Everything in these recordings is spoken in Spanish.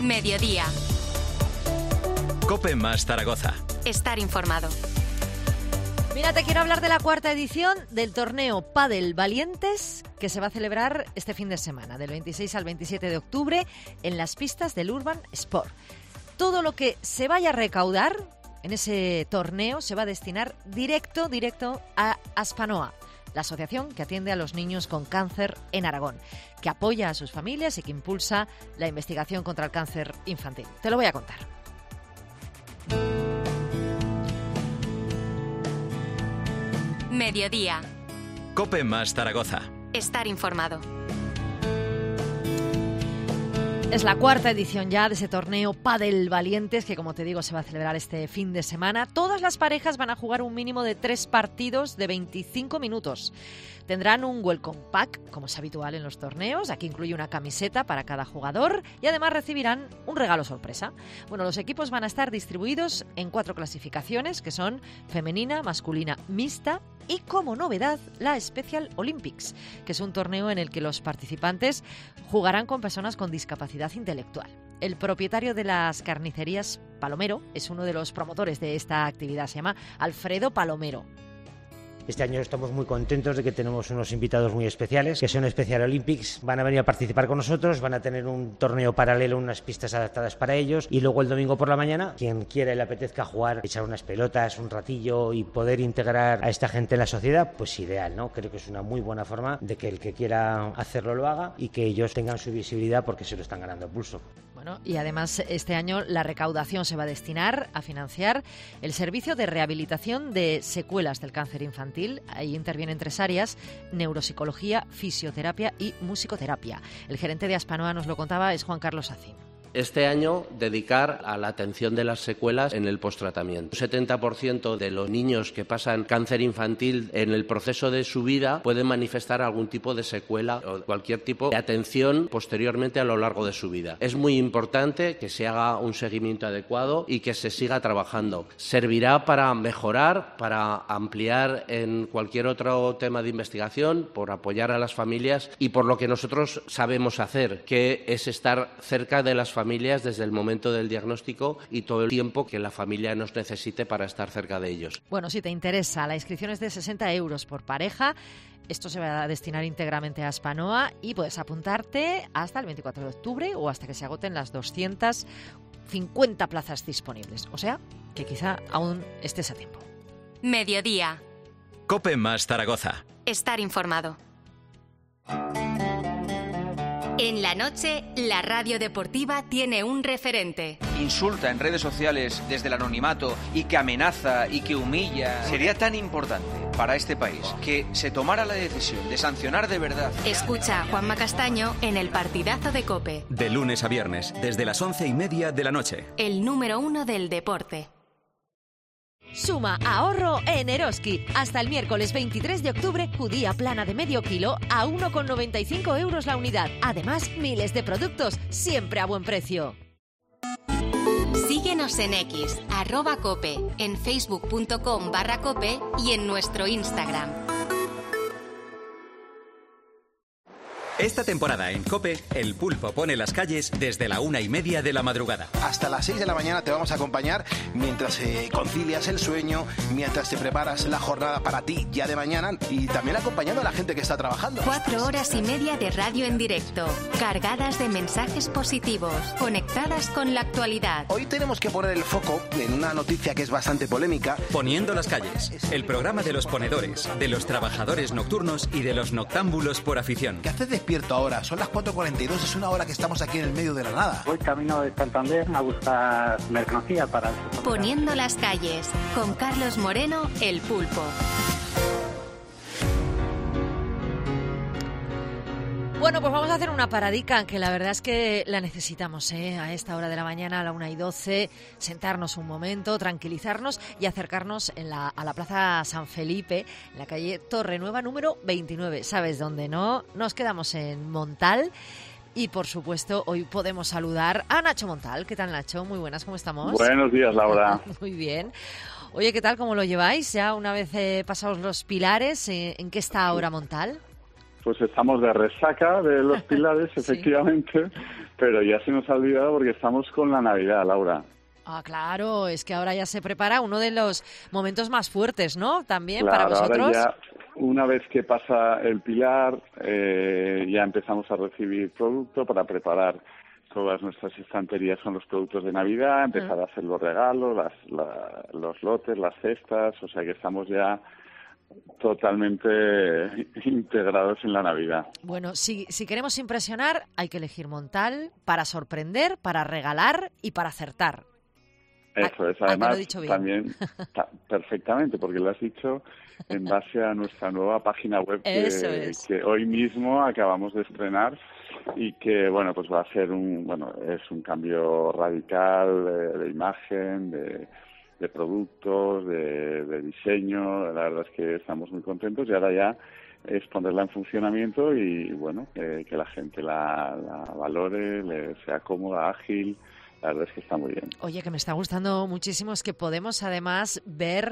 Mediodía. COPE más Zaragoza. Estar informado. Mira, te quiero hablar de la cuarta edición del torneo Pádel Valientes que se va a celebrar este fin de semana, del 26 al 27 de octubre, en las pistas del Urban Sport. Todo lo que se vaya a recaudar en ese torneo se va a destinar directo a Aspanoa, la asociación que atiende a los niños con cáncer en Aragón, que apoya a sus familias y que impulsa la investigación contra el cáncer infantil. Te lo voy a contar. Mediodía. COPE más Zaragoza. Estar informado. Es la cuarta edición ya de ese torneo Pádel Valientes que, como te digo, se va a celebrar este fin de semana. Todas las parejas van a jugar un mínimo de 3 partidos de 25 minutos. Tendrán un welcome pack, como es habitual en los torneos. Aquí incluye una camiseta para cada jugador y además recibirán un regalo sorpresa. Bueno, los equipos van a estar distribuidos en 4 clasificaciones, que son femenina, masculina, mixta y, como novedad, la Special Olympics, que es un torneo en el que los participantes jugarán con personas con discapacidad intelectual. El propietario de las carnicerías Palomero es uno de los promotores de esta actividad, se llama Alfredo Palomero. Este año estamos muy contentos de que tenemos unos invitados muy especiales, que son Special Olympics. Van a venir a participar con nosotros, van a tener un torneo paralelo, unas pistas adaptadas para ellos, y luego el domingo por la mañana, quien quiera y le apetezca jugar, echar unas pelotas, un ratillo y poder integrar a esta gente en la sociedad, pues ideal, ¿no? Creo que es una muy buena forma de que el que quiera hacerlo lo haga y que ellos tengan su visibilidad porque se lo están ganando a pulso. Bueno, y además este año la recaudación se va a destinar a financiar el servicio de rehabilitación de secuelas del cáncer infantil. Ahí intervienen 3 áreas: neuropsicología, fisioterapia y musicoterapia. El gerente de Aspanoa nos lo contaba, es Juan Carlos Acín. Este año dedicar a la atención de las secuelas en el posttratamiento. Un 70% de los niños que pasan cáncer infantil en el proceso de su vida pueden manifestar algún tipo de secuela o cualquier tipo de atención posteriormente a lo largo de su vida. Es muy importante que se haga un seguimiento adecuado y que se siga trabajando. Servirá para mejorar, para ampliar en cualquier otro tema de investigación, por apoyar a las familias y por lo que nosotros sabemos hacer, que es estar cerca de las familias desde el momento del diagnóstico y todo el tiempo que la familia nos necesite para estar cerca de ellos. Bueno, si te interesa, la inscripción es de 60 euros por pareja. Esto se va a destinar íntegramente a Aspanoa y puedes apuntarte hasta el 24 de octubre o hasta que se agoten las 250 plazas disponibles. O sea, que quizá aún estés a tiempo. Mediodía. COPE más Zaragoza. Estar informado. En la noche, la radio deportiva tiene un referente. Insulta en redes sociales desde el anonimato y que amenaza y que humilla. Sería tan importante para este país que se tomara la decisión de sancionar de verdad. Escucha a Juanma Castaño en el partidazo de COPE. De lunes a viernes, desde las 11:30 de la noche. El número 1 del deporte. Suma ahorro en Eroski. Hasta el miércoles 23 de octubre, judía plana de medio kilo a 1,95 euros la unidad. Además, miles de productos, siempre a buen precio. Síguenos en X, @cope, en facebook.com/cope y en nuestro Instagram. Esta temporada en COPE, el pulpo pone las calles desde la 1:30 de la madrugada. Hasta las 6 de la mañana te vamos a acompañar mientras concilias el sueño, mientras te preparas la jornada para ti ya de mañana y también acompañando a la gente que está trabajando. 4 horas y media de radio en directo, cargadas de mensajes positivos, conectadas con la actualidad. Hoy tenemos que poner el foco en una noticia que es bastante polémica. Poniendo las calles, el programa de los ponedores, de los trabajadores nocturnos y de los noctámbulos por afición. ¿Qué haces despierto ahora? Son las 4:42, es una hora que estamos aquí en el medio de la nada. Voy camino de Santander a buscar mercancía para... Poniendo las calles, con Carlos Moreno, el pulpo. Bueno, pues vamos a hacer una paradica, que la verdad es que la necesitamos, a esta hora de la mañana, a la 1:12, sentarnos un momento, tranquilizarnos y acercarnos a la Plaza San Felipe, en la calle Torrenueva número 29. ¿Sabes dónde, no? Nos quedamos en Montal. Y, por supuesto, hoy podemos saludar a Nacho Montal. ¿Qué tal, Nacho? Muy buenas, ¿cómo estamos? Buenos días, Laura. Muy bien. Oye, ¿qué tal? ¿Cómo lo lleváis? Ya una vez pasados los pilares, ¿en qué está ahora Montal? Pues estamos de resaca de los pilares, efectivamente. pero ya se nos ha olvidado porque estamos con la Navidad, Laura. Ah, claro, es que ahora ya se prepara uno de los momentos más fuertes, ¿no? También claro, para vosotros. Ahora ya, una vez que pasa el Pilar, ya empezamos a recibir producto para preparar todas nuestras estanterías con los productos de Navidad, empezar a hacer los regalos, los lotes, las cestas, o sea que estamos ya totalmente integrados en la Navidad. Bueno, si queremos impresionar, hay que elegir Montal para sorprender, para regalar y para acertar. Eso es, además también perfectamente, porque lo has dicho en base a nuestra nueva página web que hoy mismo acabamos de estrenar y que, bueno, pues va a ser es un cambio radical de imagen, de productos, de diseño. La verdad es que estamos muy contentos y ahora ya es ponerla en funcionamiento y, bueno, que la gente la valore, le sea cómoda, ágil. La verdad es que está muy bien. Oye, que me está gustando muchísimo es que podemos además ver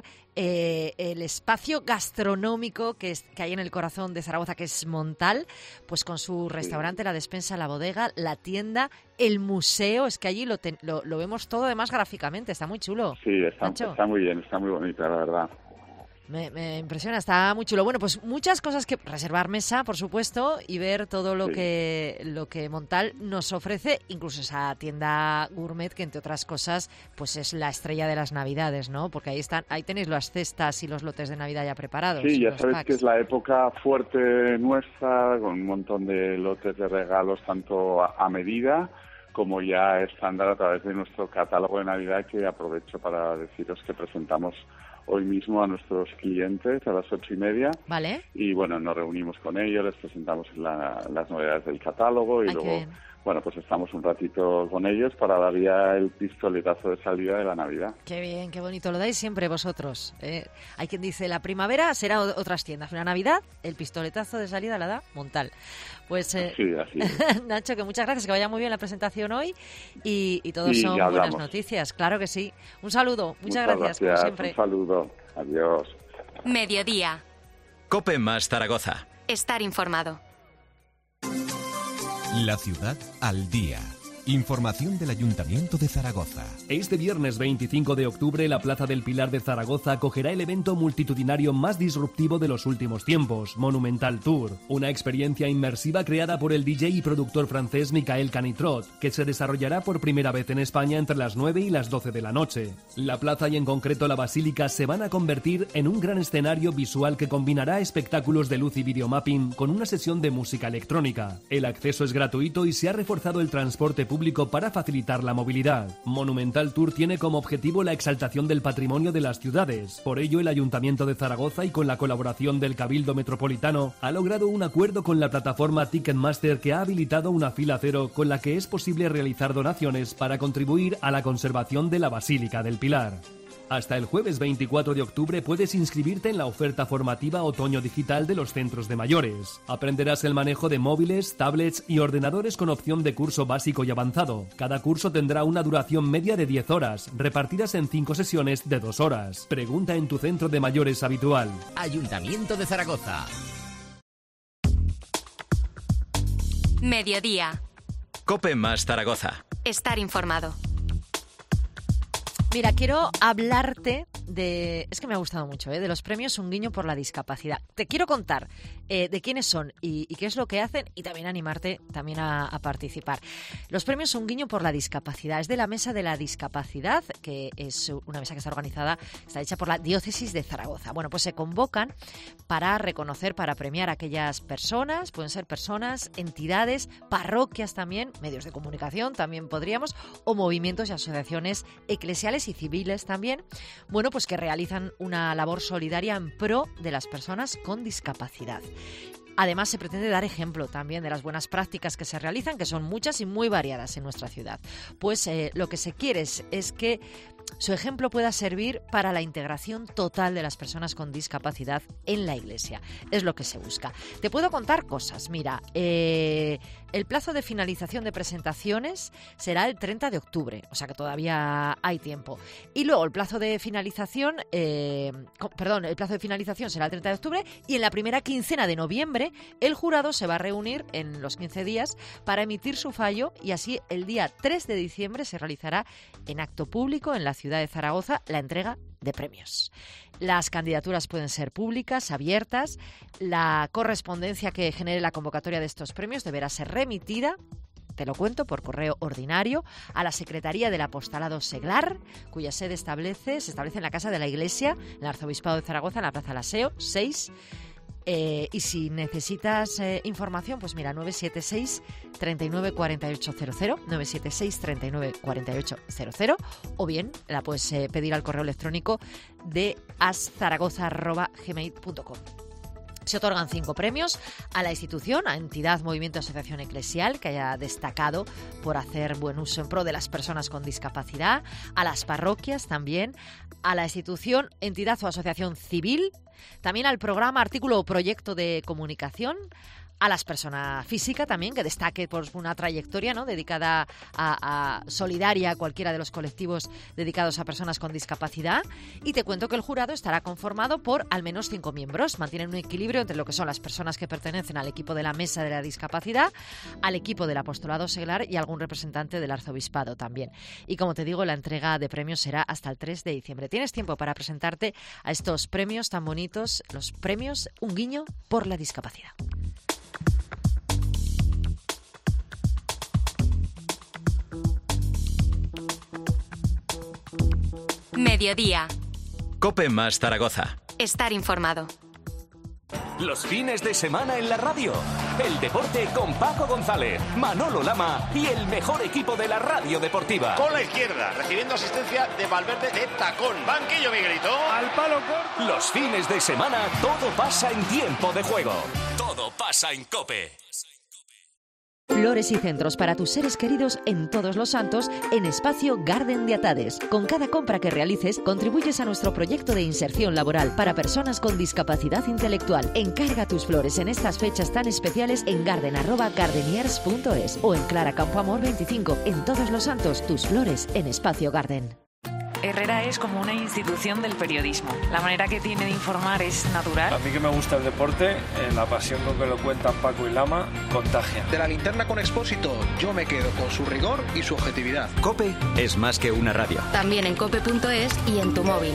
el espacio gastronómico que hay en el corazón de Zaragoza, que es Montal, pues con su restaurante, la despensa, la bodega, la tienda, el museo. Es que allí lo vemos todo además gráficamente, está muy chulo. Sí, está muy bien, está muy bonita, la verdad. Me impresiona, está muy chulo. Bueno, pues muchas cosas que reservar mesa, por supuesto, y ver todo lo que Montal nos ofrece, incluso esa tienda gourmet que, entre otras cosas, pues es la estrella de las Navidades, ¿no? Porque ahí tenéis las cestas y los lotes de Navidad ya preparados. Sí, ya sabes que es la época fuerte nuestra, con un montón de lotes de regalos, tanto a medida como ya estándar a través de nuestro catálogo de Navidad, que aprovecho para deciros que presentamos hoy mismo a nuestros clientes a las 8:30. Vale. Y bueno, nos reunimos con ellos, les presentamos las novedades del catálogo y luego, bueno, pues estamos un ratito con ellos para dar ya el pistoletazo de salida de la Navidad. Qué bien, qué bonito. Lo dais siempre vosotros. Hay quien dice la primavera será otras tiendas. La Navidad, el pistoletazo de salida la da Montal. Pues sí, así es. Nacho, que muchas gracias, que vaya muy bien la presentación hoy y todos son buenas noticias. Claro que sí. Un saludo. Muchas gracias, como siempre. Un saludo. Adiós. Mediodía. COPE más Zaragoza. Estar informado. La ciudad al día. Información del Ayuntamiento de Zaragoza. Este viernes 25 de octubre, la Plaza del Pilar de Zaragoza acogerá el evento multitudinario más disruptivo de los últimos tiempos, Monumental Tour, una experiencia inmersiva creada por el DJ y productor francés Michael Canitrot, que se desarrollará por primera vez en España entre las 9 y las 12 de la noche. La plaza y en concreto la basílica se van a convertir en un gran escenario visual que combinará espectáculos de luz y videomapping con una sesión de música electrónica. El acceso es gratuito y se ha reforzado el transporte público para facilitar la movilidad. Monumental Tour tiene como objetivo la exaltación del patrimonio de las ciudades. Por ello, el Ayuntamiento de Zaragoza y con la colaboración del Cabildo Metropolitano ha logrado un acuerdo con la plataforma Ticketmaster, que ha habilitado una fila cero con la que es posible realizar donaciones para contribuir a la conservación de la Basílica del Pilar. Hasta el jueves 24 de octubre puedes inscribirte en la oferta formativa Otoño Digital de los centros de mayores. Aprenderás el manejo de móviles, tablets y ordenadores con opción de curso básico y avanzado. Cada curso tendrá una duración media de 10 horas, repartidas en 5 sesiones de 2 horas. Pregunta en tu centro de mayores habitual. Ayuntamiento de Zaragoza. Mediodía. COPE más Zaragoza. Estar informado. Mira, quiero hablarte de... Es que me ha gustado mucho, de los premios Un Guiño por la Discapacidad. Te quiero contar de quiénes son y qué es lo que hacen y también animarte también a participar. Los premios Un Guiño por la Discapacidad es de la Mesa de la Discapacidad, que es una mesa que está organizada, está hecha por la Diócesis de Zaragoza. Bueno, pues se convocan para reconocer, para premiar a aquellas personas, pueden ser personas, entidades, parroquias también, medios de comunicación también podríamos, o movimientos y asociaciones eclesiales y civiles también, bueno, pues que realizan una labor solidaria en pro de las personas con discapacidad. Además, se pretende dar ejemplo también de las buenas prácticas que se realizan, que son muchas y muy variadas en nuestra ciudad. Pues lo que se quiere es que su ejemplo pueda servir para la integración total de las personas con discapacidad en la Iglesia. Es lo que se busca. Te puedo contar cosas. Mira, el plazo de finalización de presentaciones será el 30 de octubre, o sea que todavía hay tiempo. Y luego el plazo de finalización, el plazo de finalización será el 30 de octubre y en la primera quincena de noviembre el jurado se va a reunir en los 15 días para emitir su fallo y así el día 3 de diciembre se realizará en acto público en la ciudad de Zaragoza la entrega de premios. Las candidaturas pueden ser públicas, abiertas. La correspondencia que genere la convocatoria de estos premios deberá ser remitida, te lo cuento, por correo ordinario, a la Secretaría del Apostolado Seglar, cuya sede se establece en la Casa de la Iglesia, en el Arzobispado de Zaragoza, en la Plaza Laseo 6. Y si necesitas información, pues mira, 976 39 48 00, 976 39 48 00, o bien la puedes pedir al correo electrónico de aszaragoza@gmail.com. Se otorgan 5 premios a la institución, a entidad, movimiento, asociación eclesial que haya destacado por hacer buen uso en pro de las personas con discapacidad, a las parroquias también, a la institución, entidad o asociación civil, también al programa, artículo o proyecto de comunicación, a las personas físicas también, que destaque por una trayectoria, ¿no?, dedicada a solidaria a cualquiera de los colectivos dedicados a personas con discapacidad. Y te cuento que el jurado estará conformado por al menos 5 miembros. Mantienen un equilibrio entre lo que son las personas que pertenecen al equipo de la Mesa de la Discapacidad, al equipo del Apostolado Seglar y algún representante del Arzobispado también. Y como te digo, la entrega de premios será hasta el 3 de diciembre. Tienes tiempo para presentarte a estos premios tan bonitos, los premios Un Guiño por la Discapacidad. Mediodía. COPE más Zaragoza. Estar informado. Los fines de semana en la radio. El deporte con Paco González, Manolo Lama y el mejor equipo de la radio deportiva. Con la izquierda, recibiendo asistencia de Valverde de tacón. Banquillo, Miguelito. Al palo corto. Los fines de semana todo pasa en tiempo de juego. Todo pasa en COPE. Flores y centros para tus seres queridos en Todos los Santos en Espacio Garden de Atades. Con cada compra que realices contribuyes a nuestro proyecto de inserción laboral para personas con discapacidad intelectual. Encarga tus flores en estas fechas tan especiales en garden@gardeniers.es o en Clara Campoamor 25. En Todos los Santos, tus flores en Espacio Garden. Herrera es como una institución del periodismo. La manera que tiene de informar es natural. A mí que me gusta el deporte, la pasión con que lo cuentan Paco y Lama, contagia. De la linterna con Expósito, yo me quedo con su rigor y su objetividad. COPE es más que una radio. También en cope.es y en tu móvil.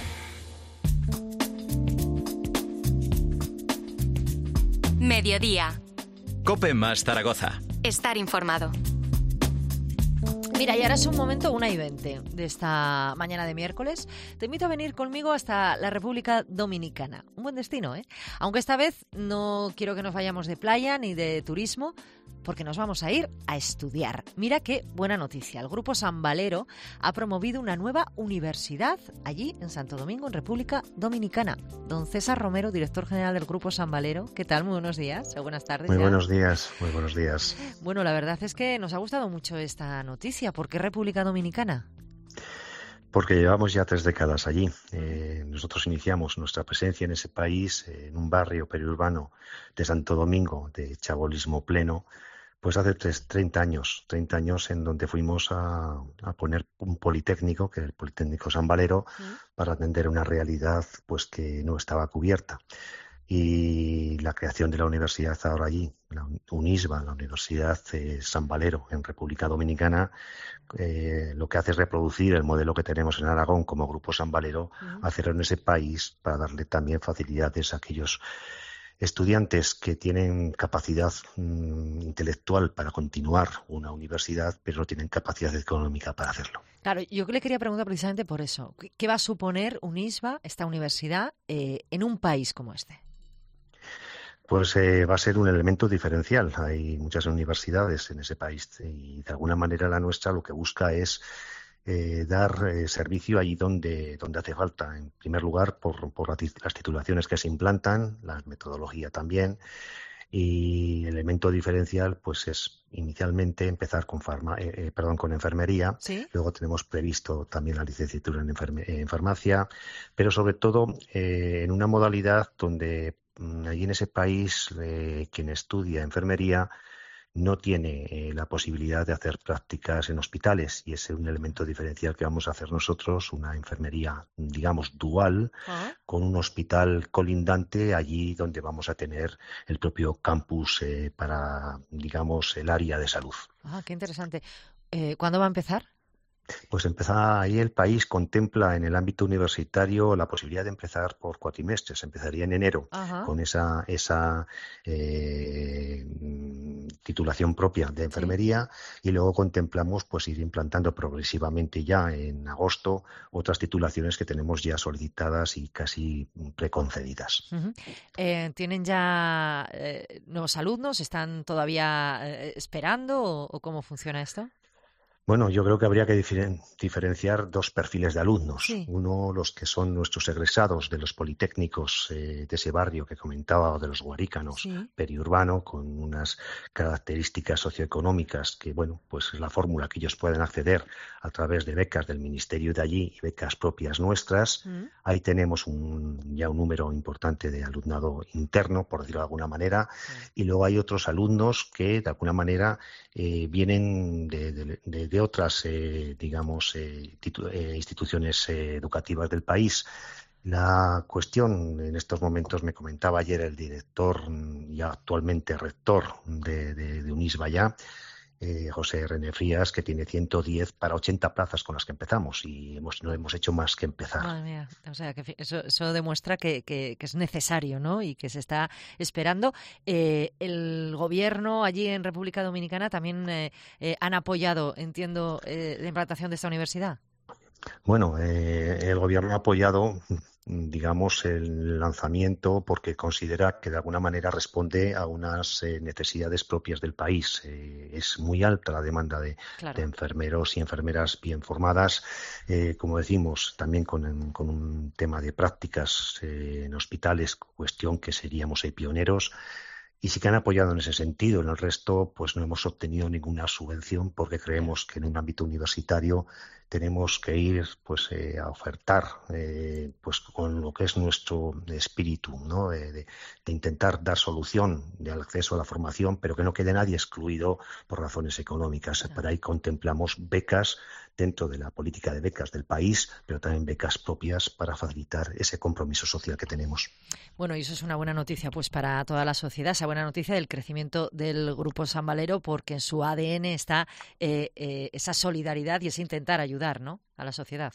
Mediodía. COPE más Zaragoza. Estar informado. Mira, y ahora es un momento 1:20 de esta mañana de miércoles. Te invito a venir conmigo hasta la República Dominicana. Un buen destino, ¿eh? Aunque esta vez no quiero que nos vayamos de playa ni de turismo, porque nos vamos a ir a estudiar. Mira qué buena noticia. El Grupo San Valero ha promovido una nueva universidad allí en Santo Domingo, en República Dominicana. Don César Romero, director general del Grupo San Valero. ¿Qué tal? Muy buenos días o buenas tardes. Muy buenos días, muy buenos días. Bueno, la verdad es que nos ha gustado mucho esta noticia. ¿Por qué República Dominicana? Porque llevamos ya 3 décadas allí. Nosotros iniciamos nuestra presencia en ese país, en un barrio periurbano de Santo Domingo, de chabolismo pleno, pues hace 30 años en donde fuimos a poner un politécnico, que es el Politécnico San Valero, para atender una realidad pues que no estaba cubierta. Y la creación de la universidad ahora allí, la UNISBA, la Universidad San Valero en República Dominicana, lo que hace es reproducir el modelo que tenemos en Aragón como Grupo San Valero, hacerlo en ese país para darle también facilidades a aquellos estudiantes que tienen capacidad intelectual para continuar una universidad, pero no tienen capacidad económica para hacerlo. Claro, yo le quería preguntar precisamente por eso. ¿Qué va a suponer UNISBA, esta universidad, en un país como este? Pues va a ser un elemento diferencial. Hay muchas universidades en ese país y de alguna manera la nuestra lo que busca es dar servicio allí donde hace falta. En primer lugar, por las titulaciones que se implantan, la metodología también, Y el elemento diferencial pues es inicialmente empezar con enfermería. ¿Sí? Luego tenemos previsto también la licenciatura en farmacia, pero sobre todo en una modalidad donde allí en ese país quien estudia enfermería no tiene la posibilidad de hacer prácticas en hospitales, y ese es un elemento diferencial que vamos a hacer nosotros, una enfermería, digamos, dual, con un hospital colindante allí donde vamos a tener el propio campus para, digamos, el área de salud. Qué interesante. ¿Cuándo va a empezar? Pues ahí el país contempla en el ámbito universitario la posibilidad de empezar por cuatrimestres. Empezaría en enero con esa titulación propia de enfermería, y luego contemplamos pues ir implantando progresivamente ya en agosto otras titulaciones que tenemos ya solicitadas y casi preconcedidas. ¿Tienen ya nuevos alumnos? ¿Están todavía esperando o cómo funciona esto? Bueno, yo creo que habría que diferenciar dos perfiles de alumnos. Sí. Uno, los que son nuestros egresados de los politécnicos de ese barrio que comentaba, o de los guarícanos, periurbano, con unas características socioeconómicas que, bueno, pues es la fórmula que ellos pueden acceder a través de becas del ministerio de allí y becas propias nuestras. Ahí tenemos ya un número importante de alumnado interno, por decirlo de alguna manera, y luego hay otros alumnos que, de alguna manera, vienen de otras, digamos, instituciones educativas del país. La cuestión, en estos momentos me comentaba ayer el director y actualmente rector de Unisba ya, José René Frías, que tiene 110 para 80 plazas con las que empezamos, y no hemos hecho más que empezar. Madre mía. O sea, que eso demuestra que es necesario, ¿no? Y que se está esperando. El gobierno allí en República Dominicana también han apoyado, entiendo, la implantación de esta universidad. Bueno, el gobierno ha apoyado, digamos, el lanzamiento porque considera que de alguna manera responde a unas necesidades propias del país. Es muy alta la demanda de enfermeros y enfermeras bien formadas, como decimos, también con un tema de prácticas en hospitales, cuestión que seríamos pioneros. Y sí que han apoyado en ese sentido. En el resto, pues no hemos obtenido ninguna subvención porque creemos que en un ámbito universitario tenemos que ir pues a ofertar pues con lo que es nuestro espíritu, ¿no? De intentar dar solución al acceso a la formación, pero que no quede nadie excluido por razones económicas. Para ahí contemplamos becas dentro de la política de becas del país, pero también becas propias para facilitar ese compromiso social que tenemos. Bueno, y eso es una buena noticia pues para toda la sociedad, esa buena noticia del crecimiento del Grupo San Valero, porque en su ADN está esa solidaridad y ese intentar ayudar, ¿no?, a la sociedad.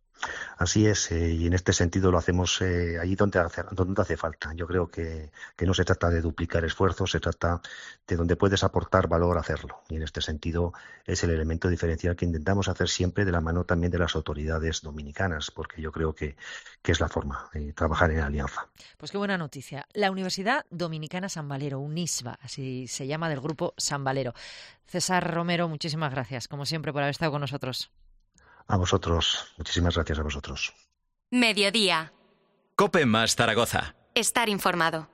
Así es, y en este sentido lo hacemos allí donde hace falta. Yo creo que no se trata de duplicar esfuerzos, se trata de donde puedes aportar valor, hacerlo. Y en este sentido es el elemento diferencial que intentamos hacer siempre de la mano también de las autoridades dominicanas, porque yo creo que es la forma de trabajar en alianza. Pues qué buena noticia. La Universidad Dominicana San Valero, UNISBA, así se llama, del Grupo San Valero. César Romero, muchísimas gracias, como siempre, por haber estado con nosotros. A vosotros, muchísimas gracias a vosotros. Mediodía. COPE más Zaragoza. Estar informado.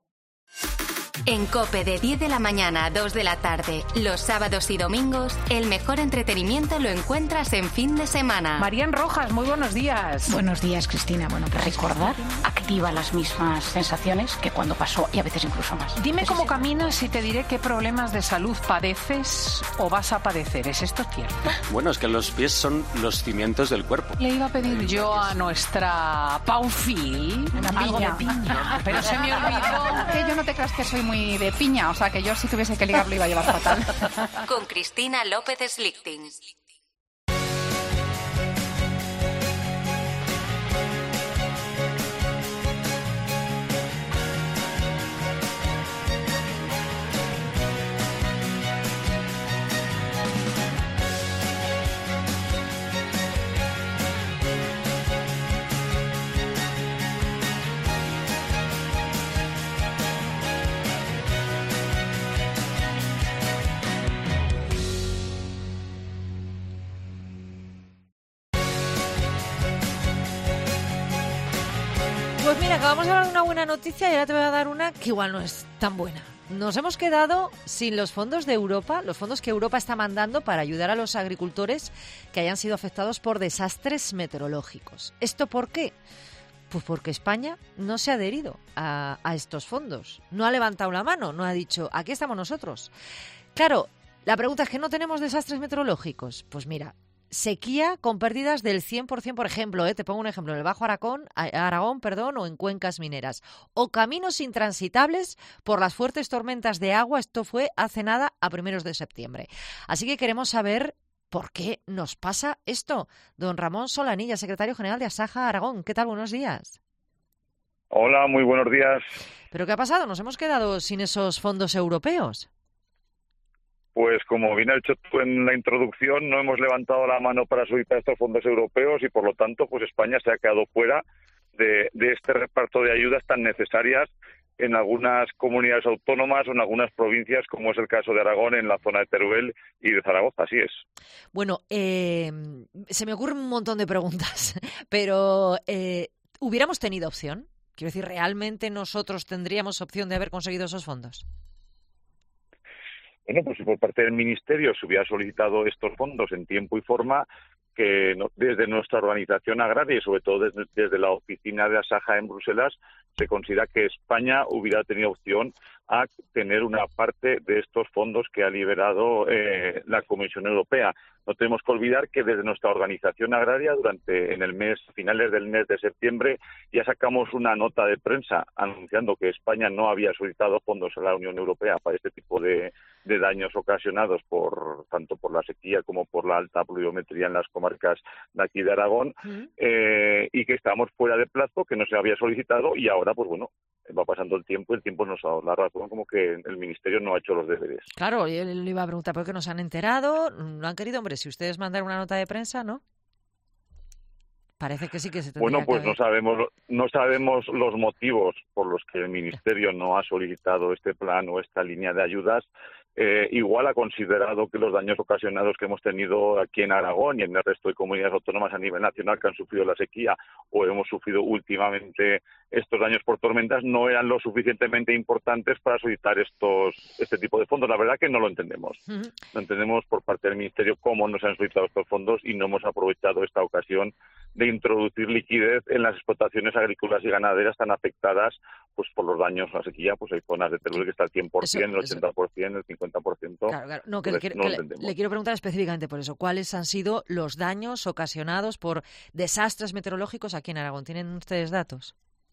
En COPE de 10 de la mañana a 2 de la tarde, los sábados y domingos, el mejor entretenimiento lo encuentras en fin de semana. Marían Rojas, muy buenos días. Buenos días, Cristina. Bueno, recordar activa las mismas sensaciones que cuando pasó y a veces incluso más. Dime cómo caminas y te diré qué problemas de salud padeces o vas a padecer. ¿Es esto cierto? Bueno, es que los pies son los cimientos del cuerpo. Le iba a pedir yo a nuestra Paufi algo de piña, pero se me olvidó. Que yo no te creas que soy muy de piña, o sea que yo si tuviese que ligar lo iba a llevar fatal. Con Cristina López Slichting. Pues mira, acabamos de hablar de una buena noticia y ahora te voy a dar una que igual no es tan buena. nos hemos quedado sin los fondos de Europa, los fondos que Europa está mandando para ayudar a los agricultores que hayan sido afectados por desastres meteorológicos. ¿Esto por qué? Pues porque España no se ha adherido a estos fondos. No ha levantado la mano, no ha dicho, aquí estamos nosotros. Claro, la pregunta es que no tenemos desastres meteorológicos. Pues mira, sequía con pérdidas del 100%, por ejemplo, te pongo un ejemplo, en el Bajo Aragón, o en cuencas mineras. O caminos intransitables por las fuertes tormentas de agua. Esto fue hace nada, a primeros de septiembre. Así que queremos saber por qué nos pasa esto. Don Ramón Solanilla, secretario general de Asaja Aragón. ¿Qué tal? Buenos días. Hola, muy buenos días. ¿Pero qué ha pasado? ¿Nos hemos quedado sin esos fondos europeos? Pues como bien has dicho tú en la introducción, no hemos levantado la mano para solicitar estos fondos europeos y por lo tanto pues España se ha quedado fuera de este reparto de ayudas tan necesarias en algunas comunidades autónomas o en algunas provincias, como es el caso de Aragón, en la zona de Teruel y de Zaragoza, así es. Bueno, se me ocurren un montón de preguntas, pero ¿hubiéramos tenido opción? Quiero decir, ¿realmente nosotros tendríamos opción de haber conseguido esos fondos? Bueno, pues si por parte del Ministerio se hubiera solicitado estos fondos en tiempo y forma, que desde nuestra organización agraria y sobre todo desde la oficina de Asaja en Bruselas, se considera que España hubiera tenido opción a tener una parte de estos fondos que ha liberado la Comisión Europea. No tenemos que olvidar que desde nuestra organización agraria, finales del mes de septiembre, ya sacamos una nota de prensa anunciando que España no había solicitado fondos a la Unión Europea para este tipo de daños ocasionados tanto por la sequía como por la alta pluviometría en las comarcas de aquí de Aragón, y que estábamos fuera de plazo, que no se había solicitado, y ahora, pues bueno, va pasando el tiempo nos ha dado la razón, como que el Ministerio no ha hecho los deberes. Claro, yo le iba a preguntar por qué nos han enterado, no han querido, hombre, si ustedes mandaron una nota de prensa, ¿no? Parece que sí que se tendría Bueno, pues que... no sabemos los motivos por los que el Ministerio no ha solicitado este plan o esta línea de ayudas. Igual ha considerado que los daños ocasionados que hemos tenido aquí en Aragón y en el resto de comunidades autónomas a nivel nacional que han sufrido la sequía o hemos sufrido últimamente estos daños por tormentas no eran lo suficientemente importantes para solicitar este tipo de fondos. La verdad que no lo entendemos. No entendemos por parte del Ministerio cómo no se han solicitado estos fondos y no hemos aprovechado esta ocasión de introducir liquidez en las explotaciones agrícolas y ganaderas tan afectadas pues por los daños a la sequía. Pues hay zonas de Teruel que está al 100%, el 80%, el 50%. Claro. No, que le quiero preguntar específicamente por eso. ¿Cuáles han sido los daños ocasionados por desastres meteorológicos aquí en Aragón? ¿Tienen ustedes datos?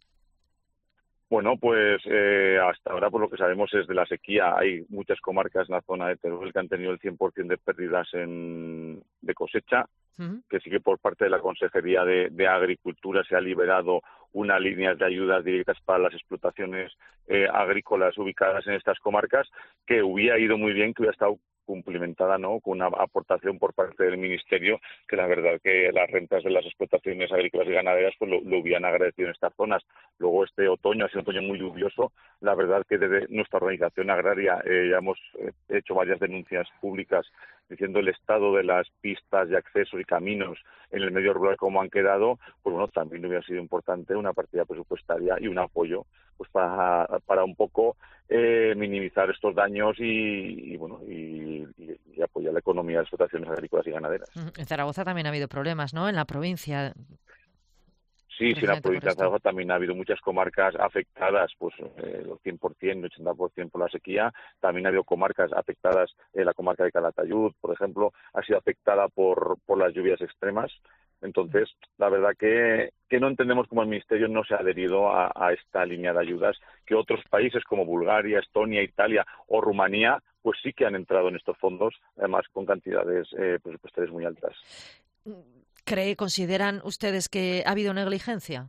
Bueno, pues hasta ahora por lo que sabemos es de la sequía. Hay muchas comarcas en la zona de Teruel que han tenido el 100% de pérdidas de cosecha, que sí que por parte de la Consejería de Agricultura se ha liberado unas líneas de ayudas directas para las explotaciones agrícolas ubicadas en estas comarcas, que hubiera ido muy bien, que hubiera estado cumplimentada, ¿no?, con una aportación por parte del Ministerio, que la verdad que las rentas de las explotaciones agrícolas y ganaderas pues lo hubieran agradecido en estas zonas. Luego este otoño ha sido un otoño muy lluvioso. La verdad que desde nuestra organización agraria ya hemos hecho varias denuncias públicas diciendo el estado de las pistas de acceso y caminos en el medio rural como han quedado. Pues bueno, también hubiera sido importante una partida presupuestaria y un apoyo pues para un poco minimizar estos daños y apoyar la economía de las explotaciones agrícolas y ganaderas. En Zaragoza también ha habido problemas, ¿no?, en la provincia. Sí, en la provincia de Zaragoza también ha habido muchas comarcas afectadas, pues el 100%, el 80% por la sequía. También ha habido comarcas afectadas, la comarca de Calatayud, por ejemplo, ha sido afectada por las lluvias extremas. Entonces, la verdad que no entendemos cómo el Ministerio no se ha adherido a esta línea de ayudas, que otros países como Bulgaria, Estonia, Italia o Rumanía, pues sí que han entrado en estos fondos, además con cantidades presupuestarias muy altas. ¿Consideran ustedes que ha habido negligencia?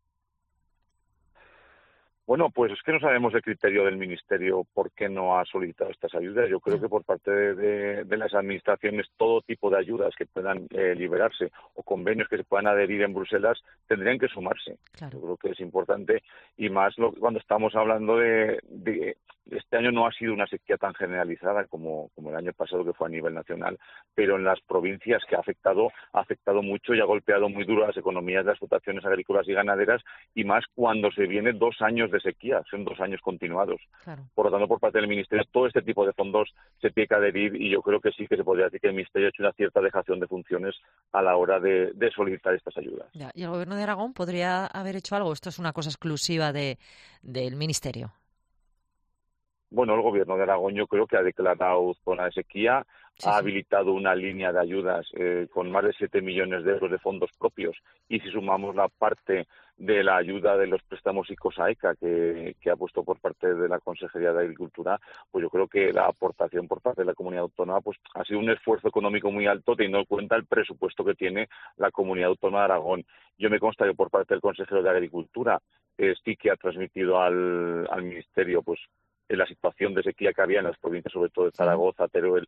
Bueno, pues es que no sabemos el criterio del Ministerio por qué no ha solicitado estas ayudas. Yo creo que por parte de las administraciones todo tipo de ayudas que puedan liberarse o convenios que se puedan adherir en Bruselas tendrían que sumarse. Claro. Yo creo que es importante y más cuando estamos hablando de Este año no ha sido una sequía tan generalizada como el año pasado, que fue a nivel nacional, pero en las provincias que ha afectado mucho y ha golpeado muy duro a las economías de las explotaciones agrícolas y ganaderas, y más cuando se vienen 2 años de sequía, son 2 años continuados. Claro. Por lo tanto, por parte del Ministerio, todo este tipo de fondos se tiene que adherir, y yo creo que sí que se podría decir que el Ministerio ha hecho una cierta dejación de funciones a la hora de solicitar estas ayudas. Ya, ¿y el Gobierno de Aragón podría haber hecho algo? ¿Esto es una cosa exclusiva del Ministerio? Bueno, el Gobierno de Aragón yo creo que ha declarado zona de sequía, ha habilitado una línea de ayudas con más de 7 millones de euros de fondos propios, y si sumamos la parte de la ayuda de los préstamos ICOSAECA que ha puesto por parte de la Consejería de Agricultura, pues yo creo que la aportación por parte de la Comunidad Autónoma pues ha sido un esfuerzo económico muy alto, teniendo en cuenta el presupuesto que tiene la Comunidad Autónoma de Aragón. Yo me consta que por parte del Consejero de Agricultura sí que ha transmitido al Ministerio pues en la situación de sequía que había en las provincias, sobre todo de Zaragoza, Teruel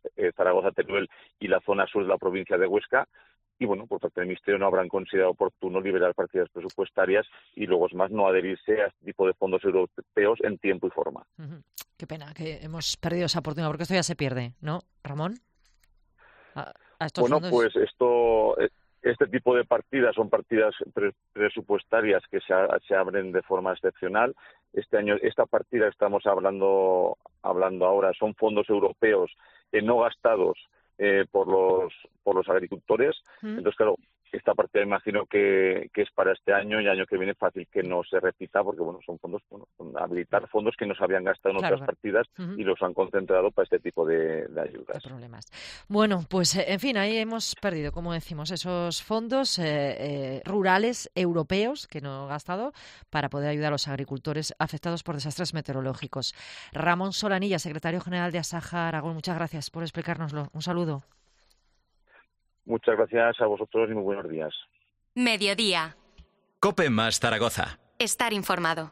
y la zona sur de la provincia de Huesca. Y bueno, por parte del Ministerio no habrán considerado oportuno liberar partidas presupuestarias y luego es más no adherirse a este tipo de fondos europeos en tiempo y forma. Qué pena que hemos perdido esa oportunidad, porque esto ya se pierde, ¿no, Ramón? Bueno, fondos... pues este tipo de partidas son partidas presupuestarias que se abren de forma excepcional. Este año, esta partida que estamos hablando ahora son fondos europeos no gastados por los agricultores. Entonces, claro, esta partida imagino que es para este año, y año que viene fácil que no se repita, porque bueno, son fondos, habilitar fondos que no se habían gastado en otras partidas y los han concentrado para este tipo de ayudas. ¿Qué problemas? Bueno, pues en fin, ahí hemos perdido, como decimos, esos fondos rurales europeos que no han gastado para poder ayudar a los agricultores afectados por desastres meteorológicos. Ramón Solanilla, secretario general de Asaja Aragón, muchas gracias por explicárnoslo. Un saludo. Muchas gracias a vosotros y muy buenos días. Mediodía. COPE más Zaragoza. Estar informado.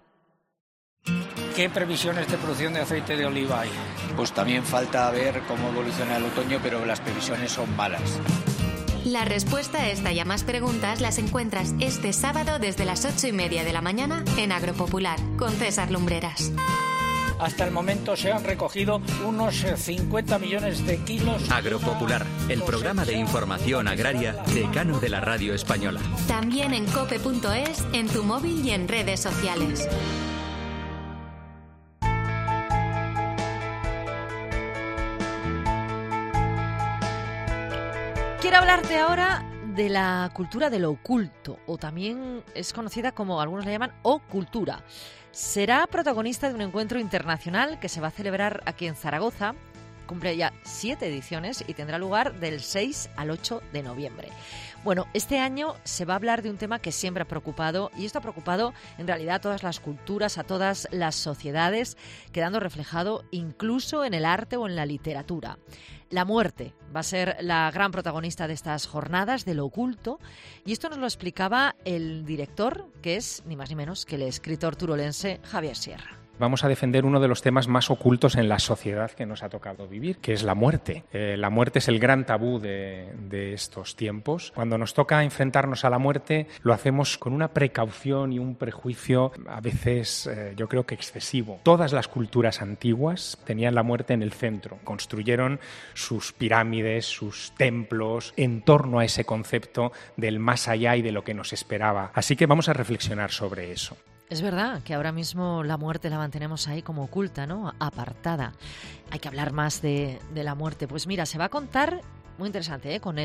¿Qué previsiones de producción de aceite de oliva hay? Pues también falta ver cómo evoluciona el otoño, pero las previsiones son malas. La respuesta a esta y a más preguntas las encuentras este sábado desde las 8:30 de la mañana en Agropopular con César Lumbreras. Hasta el momento se han recogido unos 50 millones de kilos. Agropopular, el programa de información agraria decano de la radio española. También en cope.es, en tu móvil y en redes sociales. Quiero hablarte ahora de la cultura de lo oculto, o también es conocida como, algunos la llaman, ocultura. Será protagonista de un encuentro internacional que se va a celebrar aquí en Zaragoza. Cumple ya 7 ediciones y tendrá lugar del 6 al 8 de noviembre. Bueno, este año se va a hablar de un tema que siempre ha preocupado, y esto ha preocupado en realidad a todas las culturas, a todas las sociedades, quedando reflejado incluso en el arte o en la literatura. La muerte va a ser la gran protagonista de estas jornadas de lo oculto, y esto nos lo explicaba el director, que es ni más ni menos que el escritor turolense Javier Sierra. Vamos a defender uno de los temas más ocultos en la sociedad que nos ha tocado vivir, que es la muerte. La muerte es el gran tabú de estos tiempos. Cuando nos toca enfrentarnos a la muerte, lo hacemos con una precaución y un prejuicio a veces yo creo que excesivo. Todas las culturas antiguas tenían la muerte en el centro. Construyeron sus pirámides, sus templos en torno a ese concepto del más allá y de lo que nos esperaba. Así que vamos a reflexionar sobre eso. Es verdad que ahora mismo la muerte la mantenemos ahí como oculta, ¿no? Apartada. Hay que hablar más de la muerte. Pues mira, se va a contar, muy interesante, con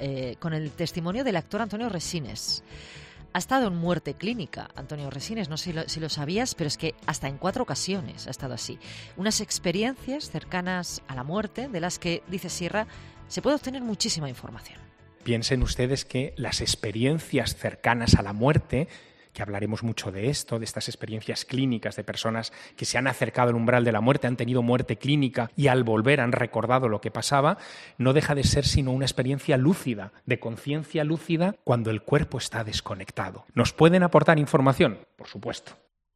el testimonio del actor Antonio Resines. Ha estado en muerte clínica, Antonio Resines, no sé si lo sabías, pero es que hasta en 4 ocasiones ha estado así. Unas experiencias cercanas a la muerte, de las que, dice Sierra, se puede obtener muchísima información. Piensen ustedes que las experiencias cercanas a la muerte, que hablaremos mucho de esto, de estas experiencias clínicas de personas que se han acercado al umbral de la muerte, han tenido muerte clínica y al volver han recordado lo que pasaba, no deja de ser sino una experiencia lúcida, de conciencia lúcida cuando el cuerpo está desconectado. ¿Nos pueden aportar información? Por supuesto.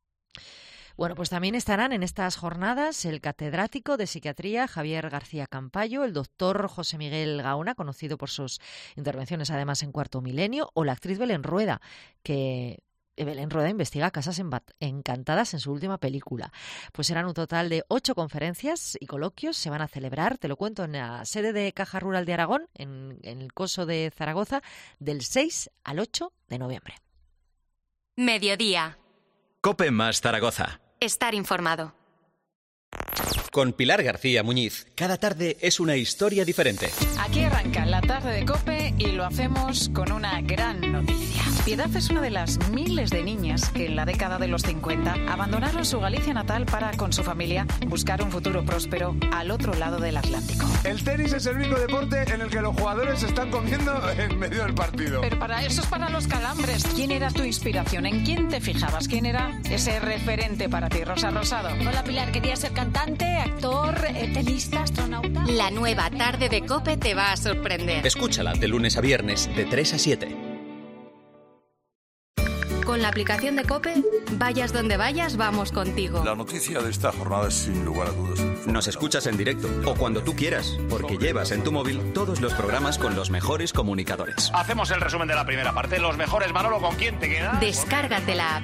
Bueno, pues también estarán en estas jornadas el catedrático de psiquiatría Javier García Campayo, el doctor José Miguel Gaona, conocido por sus intervenciones además en Cuarto Milenio, o la actriz Belén Rueda, que Belén Rueda investiga casas encantadas en su última película. Pues serán un total de 8 conferencias y coloquios. Se van a celebrar, te lo cuento, en la sede de Caja Rural de Aragón, en el Coso de Zaragoza, del 6 al 8 de noviembre. Mediodía. COPE más Zaragoza. Estar informado. Con Pilar García Muñiz, cada tarde es una historia diferente. Aquí arranca la tarde de COPE y lo hacemos con una gran noticia. Piedad es una de las miles de niñas que en la década de los 50 abandonaron su Galicia natal para, con su familia, buscar un futuro próspero al otro lado del Atlántico. El tenis es el único deporte en el que los jugadores se están comiendo en medio del partido. Pero para eso es para los calambres. ¿Quién era tu inspiración? ¿En quién te fijabas? ¿Quién era ese referente para ti, Rosa Rosado? Hola, Pilar. ¿Querías ser cantante, actor, tenista, astronauta? La nueva tarde de COPE te va a sorprender. Escúchala de lunes a viernes, de 3 a 7. Con la aplicación de COPE, vayas donde vayas, vamos contigo. La noticia de esta jornada es sin lugar a dudas. Nos escuchas en directo o cuando tú quieras, porque llevas en tu móvil todos los programas con los mejores comunicadores. Hacemos el resumen de la primera parte. Los mejores, Manolo, ¿con quién te quedas? Descárgate la app.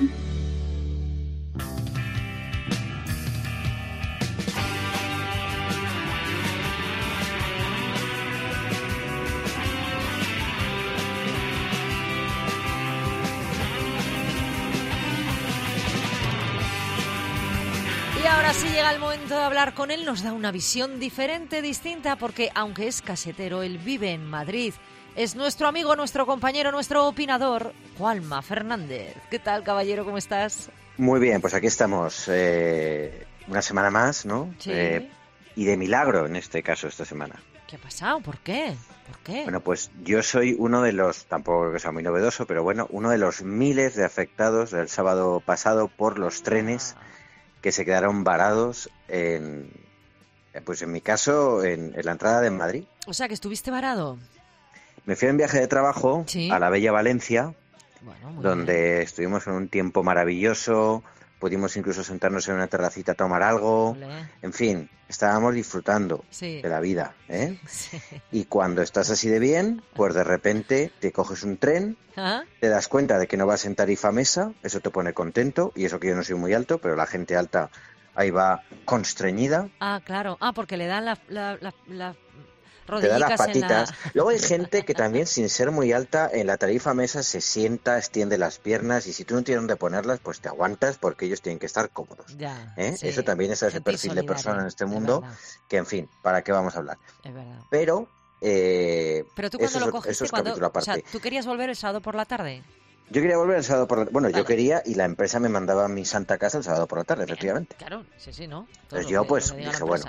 Y ahora sí llega el momento de hablar con él. Nos da una visión diferente, distinta, porque aunque es casetero, él vive en Madrid. Es nuestro amigo, nuestro compañero, nuestro opinador, Juanma Fernández. ¿Qué tal, caballero? ¿Cómo estás? Muy bien, pues aquí estamos. Una semana más, ¿no? Sí. Y de milagro en este caso esta semana. ¿Qué ha pasado? ¿Por qué? ¿Por qué? Bueno, pues yo soy uno de los, tampoco que sea muy novedoso, pero bueno, uno de los miles de afectados del sábado pasado por los trenes que se quedaron varados pues en mi caso, en la entrada de Madrid. O sea, que estuviste varado. Me fui en viaje de trabajo a la bella Valencia, donde estuvimos en un tiempo maravilloso, pudimos incluso sentarnos en una terracita a tomar algo, en fin, estábamos disfrutando de la vida, ¿eh? Sí. Y cuando estás así de bien, pues de repente te coges un tren, te das cuenta de que no vas en tarifa mesa, eso te pone contento, y eso que yo no soy muy alto, pero la gente alta ahí va constreñida. Ah, claro. Ah, porque le dan la te da las patitas. Luego hay gente que también, sin ser muy alta, en la tarifa mesa se sienta, extiende las piernas, y si tú no tienes dónde ponerlas, pues te aguantas porque ellos tienen que estar cómodos. Ya, sí. Eso también es ese perfil de persona en este mundo que, en fin, ¿para qué vamos a hablar? Es verdad. Pero tú cuando lo cogiste, o sea, ¿tú querías volver el sábado por la tarde? Yo quería volver el sábado por la tarde. Bueno, yo quería, y la empresa me mandaba a mi santa casa el sábado por la tarde, efectivamente. Claro, sí, ¿no? Entonces yo pues dije, bueno.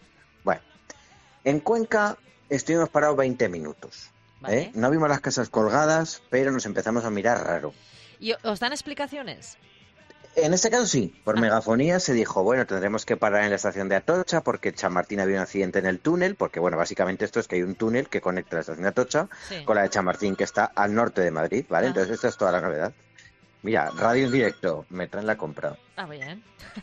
En Cuenca estuvimos parados 20 minutos. Vale. No vimos las casas colgadas, pero nos empezamos a mirar raro. ¿Y os dan explicaciones? En este caso sí, por megafonía se dijo, bueno, tendremos que parar en la estación de Atocha porque Chamartín había un accidente en el túnel, porque bueno, básicamente esto es que hay un túnel que conecta la estación de Atocha con la de Chamartín, que está al norte de Madrid, ¿vale? Entonces esta es toda la novedad. Mira, radio en directo, me traen la compra. Ah, bien.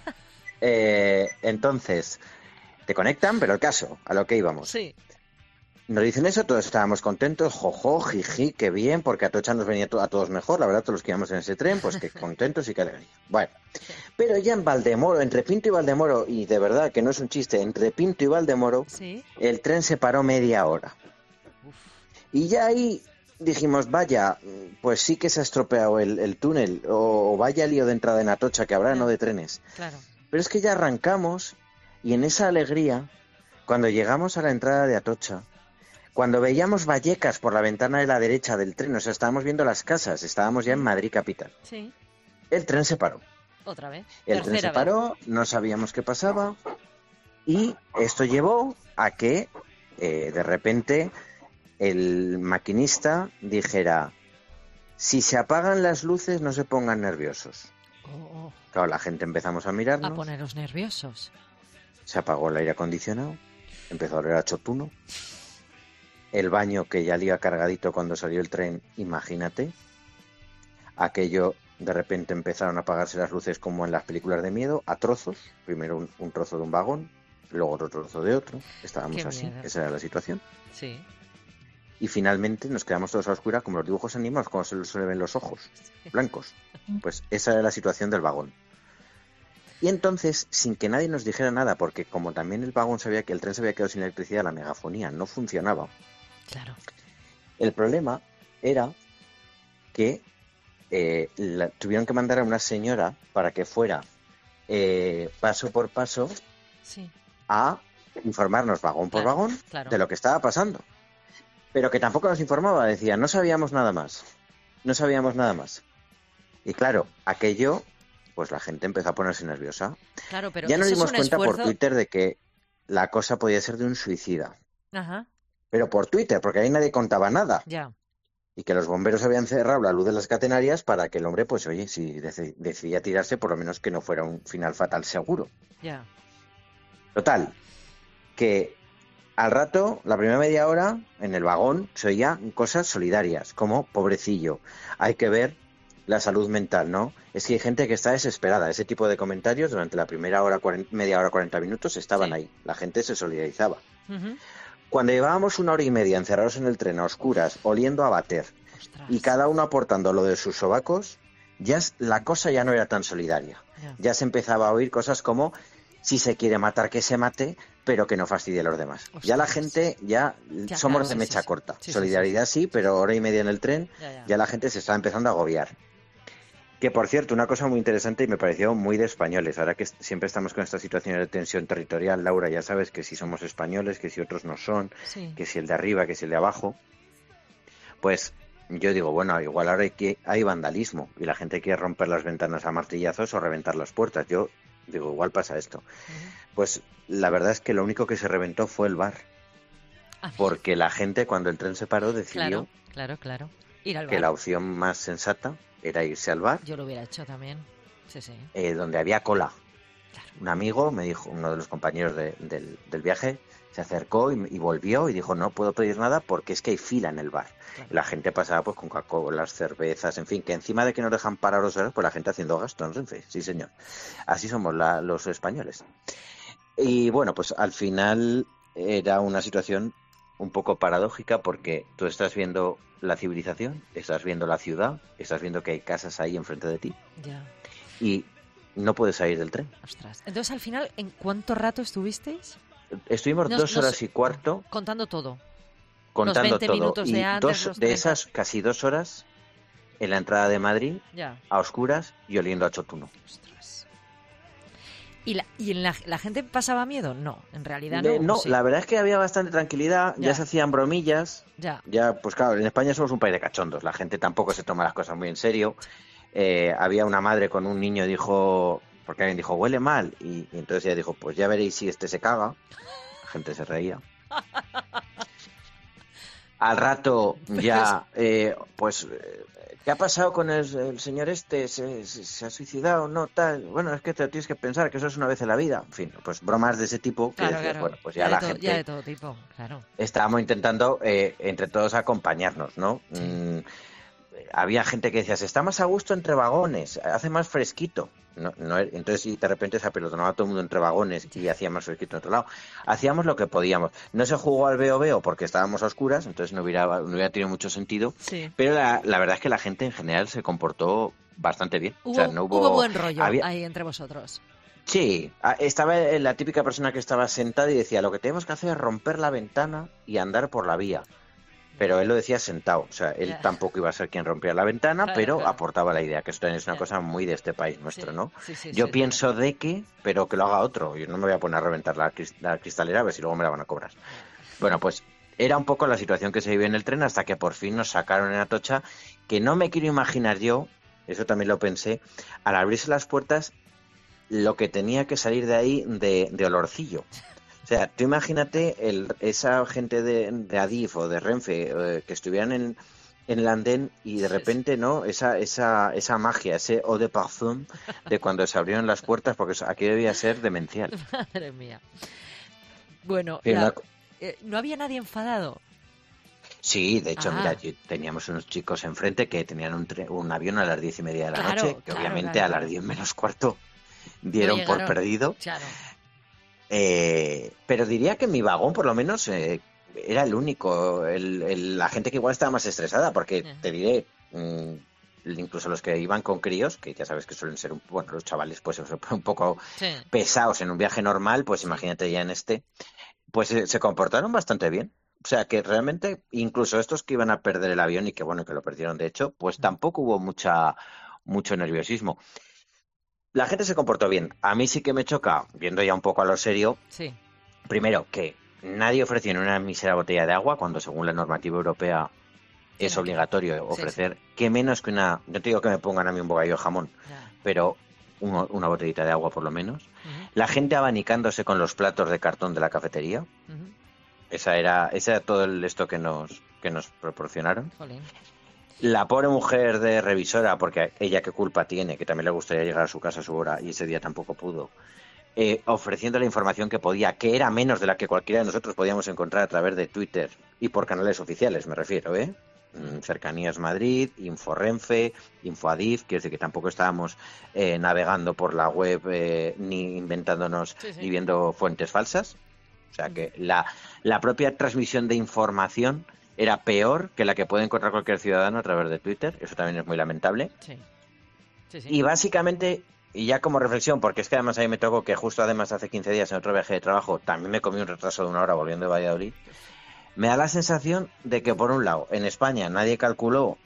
Entonces, te conectan, pero el caso, a lo que íbamos. Sí. Nos dicen eso, todos estábamos contentos, jojo, jiji, qué bien, porque Atocha nos venía a todos mejor, la verdad, todos los que íbamos en ese tren, pues que contentos y que alegría. Bueno, pero ya en Valdemoro, entre Pinto y Valdemoro, y de verdad que no es un chiste, entre Pinto y Valdemoro, el tren se paró media hora. Y ya ahí dijimos, vaya, pues sí que se ha estropeado el túnel, o vaya lío de entrada en Atocha que habrá, no de trenes. Claro. Pero es que ya arrancamos, y en esa alegría, cuando llegamos a la entrada de Atocha, cuando veíamos Vallecas por la ventana de la derecha del tren, o sea, estábamos viendo las casas, estábamos ya en Madrid capital. Sí. El tren se paró. Otra vez. El tren se paró, no sabíamos qué pasaba, y esto llevó a que de repente el maquinista dijera, si se apagan las luces no se pongan nerviosos. Claro, la gente empezamos a mirarnos. A poneros nerviosos. Se apagó el aire acondicionado, empezó a oler a chotuno. El baño, que ya le iba cargadito cuando salió el tren, imagínate. Aquello, de repente empezaron a apagarse las luces como en las películas de miedo, a trozos. Primero un trozo de un vagón, luego otro trozo de otro. Estábamos así, esa era la situación. Sí. y finalmente nos quedamos todos a oscuras como los dibujos animados, como se les ven los ojos blancos. Pues esa era la situación del vagón. Y entonces, sin que nadie nos dijera nada, porque como también el tren se había quedado sin electricidad, la megafonía no funcionaba. Claro. El problema era que tuvieron que mandar a una señora para que fuera paso por paso a informarnos vagón por vagón de lo que estaba pasando. Pero que tampoco nos informaba, decía, no sabíamos nada más. Y claro, aquello, pues la gente empezó a ponerse nerviosa. Claro, pero ya nos dimos cuenta por Twitter de que la cosa podía ser de un suicida. Ajá. Pero por Twitter, porque ahí nadie contaba nada. Ya. Y que los bomberos habían cerrado la luz de las catenarias para que el hombre, pues oye, si decidía tirarse, por lo menos que no fuera un final fatal seguro. Ya. Total, que al rato, la primera media hora, en el vagón, se oían cosas solidarias, como pobrecillo, hay que ver la salud mental, ¿no? Es que hay gente que está desesperada. Ese tipo de comentarios durante la primera hora, media hora, 40 minutos estaban ahí. La gente se solidarizaba. Uh-huh. Cuando llevábamos 1 hora y media encerrados en el tren a oscuras, oliendo a váter, y cada uno aportando lo de sus sobacos, la cosa ya no era tan solidaria. Ya se empezaba a oír cosas como, si se quiere matar, que se mate, pero que no fastidie a los demás. Ostras. Ya la gente, somos claro, de mecha corta. Solidaridad sí, pero hora y media en el tren, ya la gente se está empezando a agobiar. Que, por cierto, una cosa muy interesante y me pareció muy de españoles. Ahora que siempre estamos con esta situación de tensión territorial, Laura, ya sabes que si somos españoles, que si otros no son, que si el de arriba, que si el de abajo. Pues yo digo, bueno, igual ahora hay vandalismo y la gente quiere romper las ventanas a martillazos o reventar las puertas. Yo digo, igual pasa esto. Pues la verdad es que lo único que se reventó fue el bar. Porque la gente, cuando el tren se paró, decidió claro. Ir al bar. Que la opción más sensata era irse al bar. Yo lo hubiera hecho también. Sí. Donde había cola. Claro. Un amigo me dijo, uno de los compañeros del viaje, se acercó y volvió y dijo, no puedo pedir nada porque es que hay fila en el bar. Claro. La gente pasaba pues con Coca-Cola, cervezas, en fin, que encima de que nos dejan parar 2 horas, pues la gente haciendo gasto en Renfe. Sí, señor. Así somos los españoles. Y bueno, pues al final era una situación un poco paradójica porque tú estás viendo la civilización, estás viendo la ciudad, estás viendo que hay casas ahí enfrente de ti y no puedes salir del tren. Ostras. Entonces, al final, ¿en cuánto rato estuvisteis? Estuvimos 2 horas y cuarto. Contando todo. Contando los 20 todo. Minutos de antes, de esas casi 2 horas en la entrada de Madrid, a oscuras y oliendo a chotuno. Ostras. ¿Y la gente pasaba miedo? No, en realidad no. No, la verdad es que había bastante tranquilidad, ya se hacían bromillas. Ya, pues claro, en España somos un país de cachondos, la gente tampoco se toma las cosas muy en serio. Había una madre con un niño, dijo, porque alguien dijo, huele mal, y entonces ella dijo, pues ya veréis si este se caga. La gente se reía. Al rato ya, ¿qué ha pasado con el señor este? ¿Se ha suicidado? No, tal. Bueno, es que te tienes que pensar que eso es una vez en la vida. En fin, pues bromas de ese tipo que decías, bueno, pues ya la gente... Ya de todo tipo, claro. Estábamos intentando entre todos acompañarnos, ¿no? Había gente que decía, se está más a gusto entre vagones, hace más fresquito. No, entonces, y de repente se apelotonaba todo el mundo entre vagones y hacía más fresquito en otro lado. Hacíamos lo que podíamos. No se jugó al veo porque estábamos a oscuras, entonces no hubiera tenido mucho sentido. Sí. Pero la verdad es que la gente en general se comportó bastante bien. Hubo buen rollo ahí entre vosotros. Sí, estaba la típica persona que estaba sentada y decía, lo que tenemos que hacer es romper la ventana y andar por la vía. Pero él lo decía sentado, o sea, él tampoco iba a ser quien rompiera la ventana, pero aportaba la idea, que esto es una cosa muy de este país nuestro, ¿no? Yo pienso pero que lo haga otro, yo no me voy a poner a reventar la cristalera a ver si luego me la van a cobrar. Bueno, pues era un poco la situación que se vivió en el tren hasta que por fin nos sacaron en Atocha, que no me quiero imaginar yo, eso también lo pensé, al abrirse las puertas, lo que tenía que salir de ahí de olorcillo. O sea, tú imagínate esa gente de Adif o de Renfe que estuvieran en el andén y de repente, ¿no? Esa magia, ese eau de parfum de cuando se abrieron las puertas, porque aquí debía ser demencial. Madre mía. Bueno, ¿no había nadie enfadado? Sí, de hecho, mira, teníamos unos chicos enfrente que tenían un avión a las 10:30 de la noche, que obviamente a las 10 menos cuarto dieron por perdido. Claro. Pero diría que en mi vagón, por lo menos, era el único, la gente que igual estaba más estresada, porque te diré, incluso los que iban con críos, que ya sabes que suelen ser, los chavales pues un poco pesados en un viaje normal, pues imagínate ya en pues se comportaron bastante bien. O sea que realmente, incluso estos que iban a perder el avión y que lo perdieron de hecho, pues tampoco hubo mucho nerviosismo. La gente se comportó bien. A mí sí que me choca, viendo ya un poco a lo serio, primero que nadie ofreció ni una mísera botella de agua, cuando según la normativa europea es obligatorio ofrecer, que menos que no te digo que me pongan a mí un bocadillo de jamón, pero una botellita de agua por lo menos. La gente abanicándose con los platos de cartón de la cafetería. Esa era todo esto que nos proporcionaron. Jolín. La pobre mujer de revisora, porque ella qué culpa tiene, que también le gustaría llegar a su casa a su hora y ese día tampoco pudo, ofreciendo la información que podía, que era menos de la que cualquiera de nosotros podíamos encontrar a través de Twitter y por canales oficiales, me refiero, Cercanías Madrid, Inforrenfe, Infoadif, quiero decir que tampoco estábamos navegando por la web ni inventándonos ni viendo fuentes falsas. O sea que la propia transmisión de información era peor que la que puede encontrar cualquier ciudadano a través de Twitter. Eso también es muy lamentable. Y básicamente, y ya como reflexión, porque es que además a mí me tocó que justo además hace 15 días en otro viaje de trabajo también me comí un retraso de 1 hora volviendo de Valladolid. Me da la sensación de que, por un lado, en España nadie calculó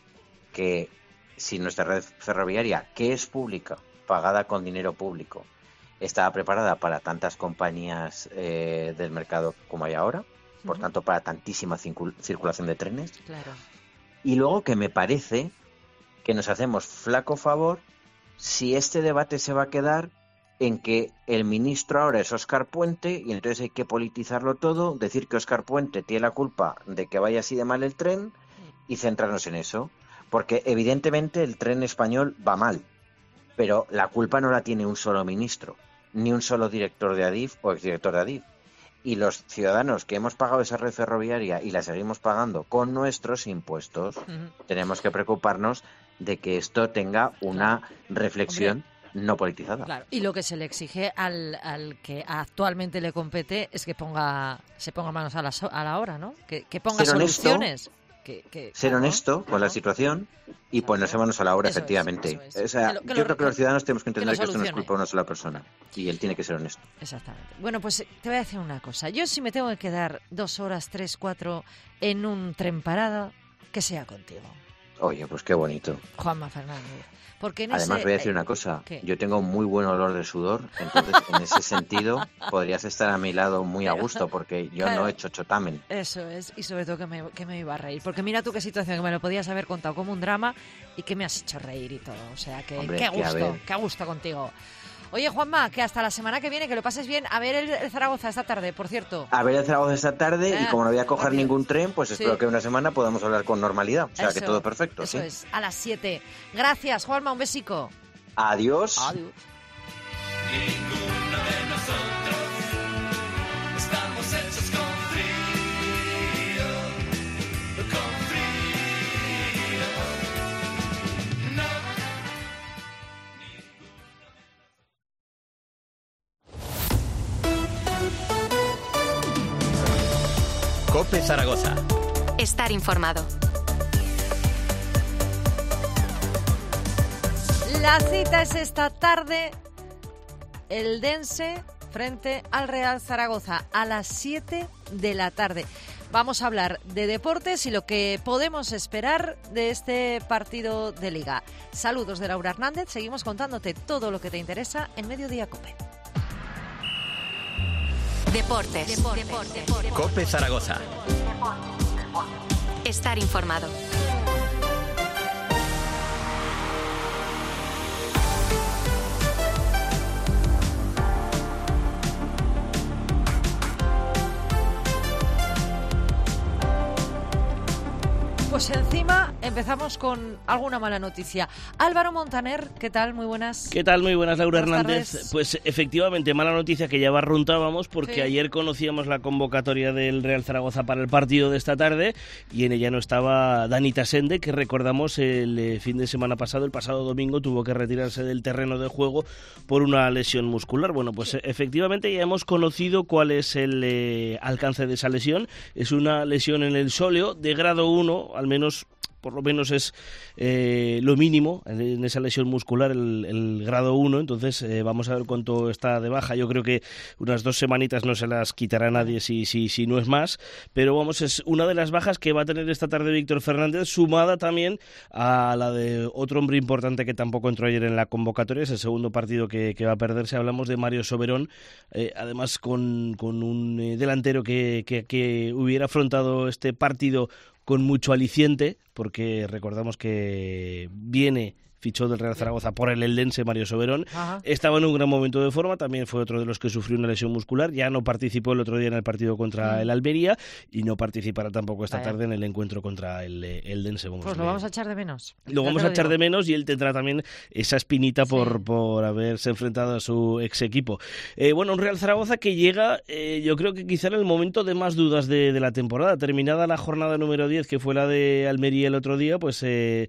que si nuestra red ferroviaria, que es pública, pagada con dinero público, estaba preparada para tantas compañías del mercado como hay ahora, por tanto para tantísima circulación de trenes. Claro. Y luego que me parece que nos hacemos flaco favor si este debate se va a quedar en que el ministro ahora es Óscar Puente y entonces hay que politizarlo todo, decir que Óscar Puente tiene la culpa de que vaya así de mal el tren y centrarnos en eso, porque evidentemente el tren español va mal, pero la culpa no la tiene un solo ministro, ni un solo director de Adif o exdirector de Adif. Y los ciudadanos que hemos pagado esa red ferroviaria y la seguimos pagando con nuestros impuestos, tenemos que preocuparnos de que esto tenga una reflexión no politizada. Claro. Y lo que se le exige al que actualmente le compete es que se ponga manos a la obra, ¿no? Que ponga soluciones. Ser honesto con la situación y ponerse manos a la obra, efectivamente. O sea, yo creo que los ciudadanos tenemos que entender que esto no es culpa de una sola persona y él tiene que ser honesto. Exactamente. Bueno, pues te voy a decir una cosa. Yo si me tengo que quedar 2 horas, 3, 4 en un tren parada, que sea contigo. Oye, pues qué bonito. Juanma Fernández. Porque además voy a decir una cosa, yo tengo muy buen olor de sudor, entonces en ese sentido podrías estar a mi lado muy a gusto porque yo no he hecho chotamen. Eso es, y sobre todo que me iba a reír, porque mira tú qué situación, que me lo podías haber contado como un drama y que me has hecho reír y todo, o sea que hombre, qué gusto contigo. Oye, Juanma, que hasta la semana que viene, que lo pases bien. A ver el Zaragoza esta tarde, por cierto. A ver el Zaragoza esta tarde y como no voy a coger ningún tren, pues espero que una semana podamos hablar con normalidad. O sea, que todo perfecto. Eso es, a las 7. Gracias, Juanma, un besico. Adiós. Adiós. Ninguno de nosotros estamos hechos con frío, con frío. No. COPE Zaragoza. Estar informado. La cita es esta tarde, el Dense frente al Real Zaragoza, a las 7 de la tarde. Vamos a hablar de deportes y lo que podemos esperar de este partido de Liga. Saludos de Laura Hernández, seguimos contándote todo lo que te interesa en Mediodía COPE. Deportes. COPE Zaragoza. Estar informado. pues encima empezamos con alguna mala noticia. Álvaro Montaner, ¿qué tal? Muy buenas. ¿Qué tal? Muy buenas, Laura Buenas Hernández. tardes. Pues efectivamente, mala noticia que ya barruntábamos porque Sí. ayer conocíamos la convocatoria del Real Zaragoza para el partido de esta tarde y en ella no estaba Dani Tasende, que recordamos el fin de semana pasado, el pasado domingo, tuvo que retirarse del terreno de juego por una lesión muscular. Bueno, pues efectivamente ya hemos conocido cuál es el alcance de esa lesión. Es una lesión en el sóleo de grado 1, al menos... por lo menos es lo mínimo en esa lesión muscular, el grado 1, entonces vamos a ver cuánto está de baja. Yo creo que unas 2 semanitas no se las quitará nadie si no es más, pero vamos, es una de las bajas que va a tener esta tarde Víctor Fernández, sumada también a la de otro hombre importante que tampoco entró ayer en la convocatoria, es el segundo partido que va a perderse. Hablamos de Mario Soberón, además con un delantero que hubiera afrontado este partido con mucho aliciente, porque recordamos que fichó del Real Zaragoza por el eldense Mario Soberón. Ajá. Estaba en un gran momento de forma, también fue otro de los que sufrió una lesión muscular, ya no participó el otro día en el partido contra el Almería y no participará tampoco esta tarde en el encuentro contra el eldense. Pues lo vamos a echar de menos. Lo vamos a echar de menos y él tendrá también esa espinita por haberse enfrentado a su ex equipo. Bueno, un Real Zaragoza que llega, yo creo que quizá en el momento de más dudas de la temporada. Terminada la jornada número 10, que fue la de Almería el otro día, pues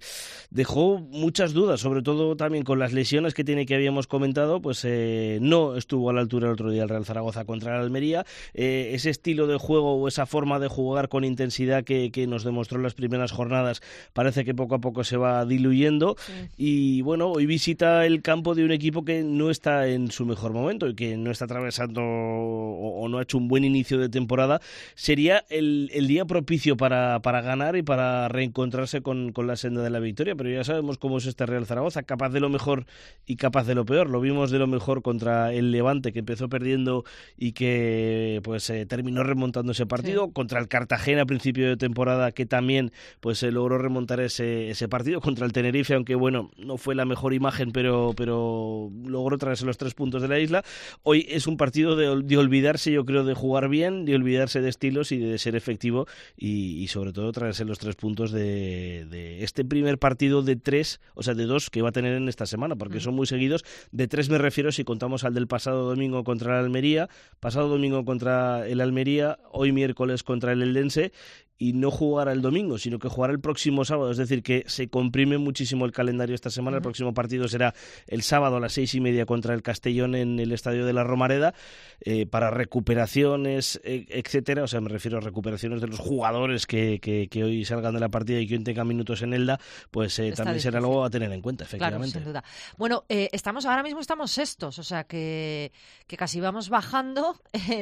dejó muchas dudas, sobre todo también con las lesiones que habíamos comentado, pues no estuvo a la altura el otro día el Real Zaragoza contra el Almería. Ese estilo de juego o esa forma de jugar con intensidad que nos demostró en las primeras jornadas parece que poco a poco se va diluyendo. Sí. Y bueno, hoy visita el campo de un equipo que no está en su mejor momento y que no está atravesando o no ha hecho un buen inicio de temporada. Sería el día propicio para ganar y para reencontrarse con la senda de la victoria, pero ya sabemos cómo es este Real Zaragoza, capaz de lo mejor y capaz de lo peor. Lo vimos de lo mejor contra el Levante, que empezó perdiendo y que pues terminó remontando ese partido. Sí. Contra el Cartagena a principio de temporada, que también pues logró remontar ese partido. Contra el Tenerife, aunque bueno, no fue la mejor imagen, pero logró traerse los 3 puntos de la isla. Hoy es un partido de olvidarse, yo creo, de jugar bien, de olvidarse de estilos y de ser efectivo y sobre todo traerse los 3 puntos de este primer partido de 3, o sea, de 2 que va a tener en esta semana, porque son muy seguidos. De 3 me refiero si contamos al del pasado domingo contra el Almería, pasado domingo contra el Almería, hoy miércoles contra el eldense, y no jugará el domingo, sino que jugará el próximo sábado. Es decir, que se comprime muchísimo el calendario esta semana. El próximo partido será el sábado a las 6:30 contra el Castellón en el Estadio de la Romareda, para recuperaciones, etcétera. O sea, me refiero a recuperaciones de los jugadores que hoy salgan de la partida y que hoy tengan minutos en Elda, pues también será algo a tener en cuenta, efectivamente. Claro, sin duda. Bueno, ahora mismo estamos sextos, o sea que casi vamos bajando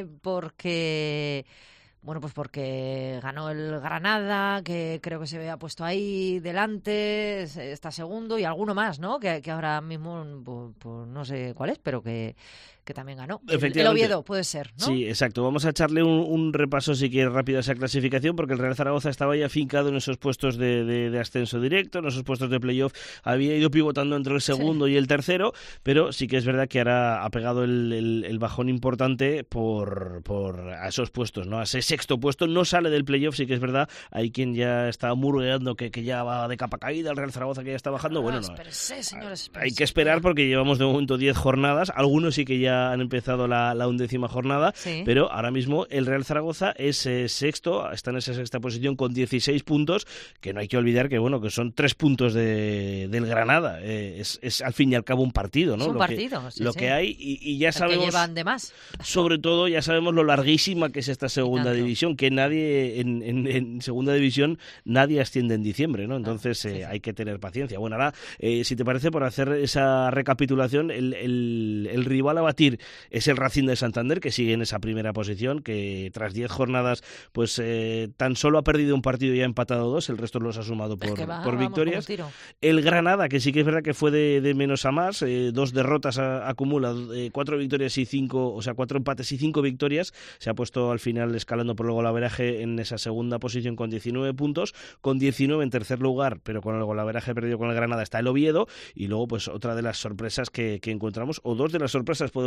porque... Bueno, pues porque ganó el Granada, que creo que se había puesto ahí delante, está segundo, y alguno más, ¿no? Que ahora mismo pues no sé cuál es, pero que también ganó. El Oviedo puede ser, ¿no? Sí, exacto. Vamos a echarle un repaso, si quieres, rápido a esa clasificación, porque el Real Zaragoza estaba ya afincado en esos puestos de ascenso directo, en esos puestos de playoff. Había ido pivotando entre el segundo y el tercero, pero sí que es verdad que ahora ha pegado el bajón importante por a esos puestos, ¿no? A ese sexto puesto. No sale del playoff, sí que es verdad. Hay quien ya está murgueando que ya va de capa caída, el Real Zaragoza que ya está bajando. Bueno, no. Espérese, señores, hay que esperar porque llevamos de momento 10 jornadas. Algunos sí que ya han empezado la 11ª jornada, sí. Pero ahora mismo el Real Zaragoza es sexto, está en esa sexta posición con 16 puntos, que no hay que olvidar que bueno, que son 3 puntos del Granada. Es al fin y al cabo un partido, ¿no? Es un partido, sí, lo que hay y ya sabemos, que llevan de más. Sobre todo ya sabemos lo larguísima que es esta segunda división, que nadie en segunda división nadie asciende en diciembre, ¿no? Entonces hay que tener paciencia. Bueno, ahora si te parece, por hacer esa recapitulación, el rival a batir es el Racing de Santander, que sigue en esa primera posición, que tras 10 jornadas pues tan solo ha perdido un partido y ha empatado 2, el resto los ha sumado por victorias. El Granada, que sí que es verdad que fue de menos a más, 2 derrotas acumula, 4 victorias y 5, o sea, 4 empates y 5 victorias, se ha puesto al final escalando por el golaveraje en esa segunda posición con 19 puntos, con 19 en tercer lugar, pero con el golaveraje perdido con el Granada está el Oviedo, y luego pues otra de las sorpresas que encontramos, o 2 de las sorpresas podemos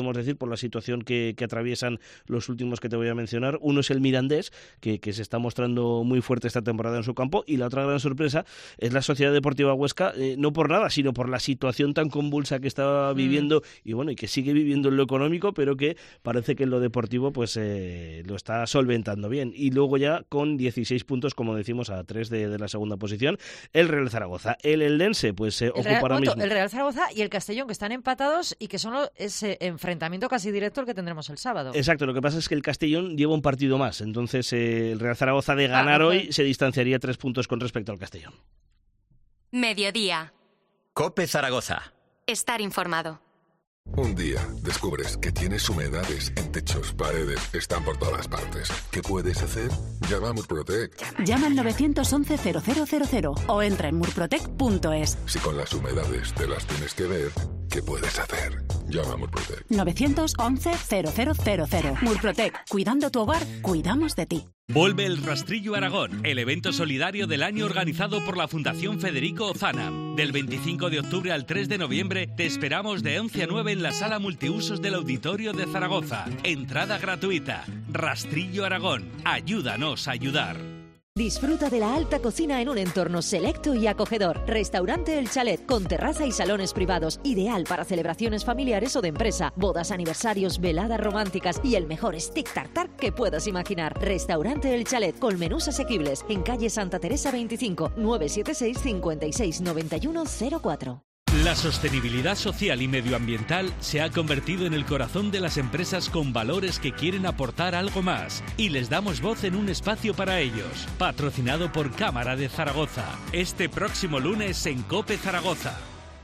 podemos decir, por la situación que atraviesan los últimos que te voy a mencionar. Uno es el Mirandés, que se está mostrando muy fuerte esta temporada en su campo, y la otra gran sorpresa es la Sociedad Deportiva Huesca, no por nada, sino por la situación tan convulsa que está viviendo y que sigue viviendo en lo económico, pero que parece que en lo deportivo pues lo está solventando bien. Y luego ya con 16 puntos, como decimos, a 3 de la segunda posición, el Real Zaragoza. El Eldense pues ocupa ahora mismo... El Real Zaragoza y el Castellón, que están empatados y que son ese enfrentamiento casi directo el que tendremos el sábado. Exacto, lo que pasa es que el Castellón lleva un partido más, entonces el Real Zaragoza de ganar hoy se distanciaría 3 puntos con respecto al Castellón. Mediodía. COPE Zaragoza. Estar informado. Un día descubres que tienes humedades en techos, paredes, están por todas partes. ¿Qué puedes hacer? Llama a Murprotec. Llama al 911-0000 o entra en murprotec.es. Si con las humedades te las tienes que ver, ¿qué puedes hacer? Llama a Murprotec. 911-0000. Murprotec. Cuidando tu hogar, cuidamos de ti. Vuelve el Rastrillo Aragón, el evento solidario del año organizado por la Fundación Federico Ozanam. Del 25 de octubre al 3 de noviembre te esperamos de 11 a 9 en la sala multiusos del Auditorio de Zaragoza. Entrada gratuita. Rastrillo Aragón. Ayúdanos a ayudar. Disfruta de la alta cocina en un entorno selecto y acogedor. Restaurante El Chalet, con terraza y salones privados, ideal para celebraciones familiares o de empresa, bodas, aniversarios, veladas románticas y el mejor stick tartar que puedas imaginar. Restaurante El Chalet, con menús asequibles, en calle Santa Teresa 25, 976 56 91 04. La sostenibilidad social y medioambiental se ha convertido en el corazón de las empresas con valores que quieren aportar algo más, y les damos voz en un espacio para ellos. Patrocinado por Cámara de Zaragoza. Este próximo lunes en COPE Zaragoza.